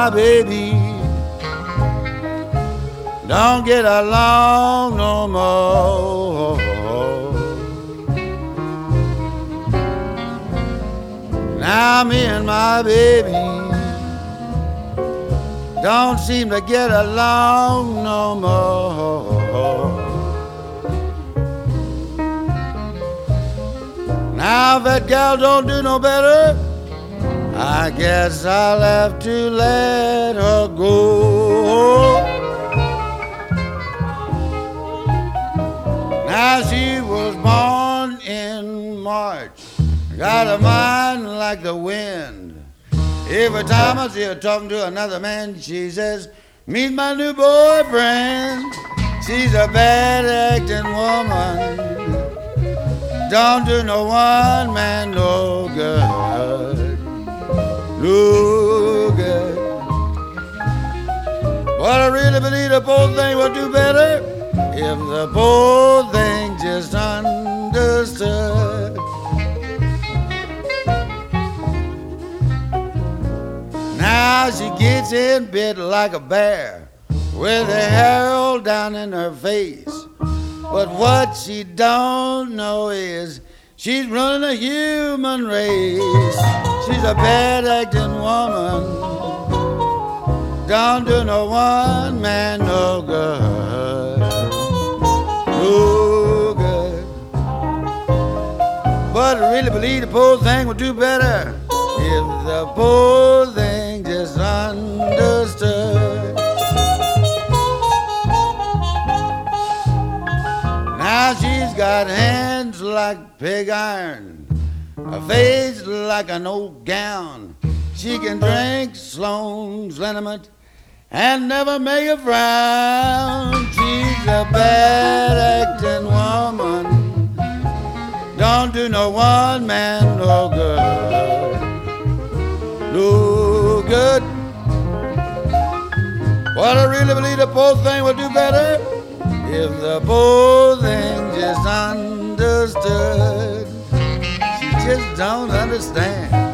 my baby don't get along no more. Now me and my baby don't seem to get along no more. Now if that gal don't do no better, I guess I'll have to let her go. Now she was born in March, got a mind like the wind. Every time I see her talking to another man, she says, meet my new boyfriend. She's a bad acting woman, don't do no one man no good, no good. But I really believe the poor thing would do better if the poor thing just understood. Now she gets in bed like a bear with her hair all down in her face. But what she don't know is she's running a human race. She's a bad acting woman, don't do no one man no good, no good. But I really believe the poor thing would do better if the poor thing just understood. Now she's got hands like pig iron, a face like an old gown. She can drink Sloan's liniment and never make a frown. She's a bad acting woman, don't do no one man no good, no good. Well, I really believe the poor thing would do better if the poor thing just understood. She just don't understand.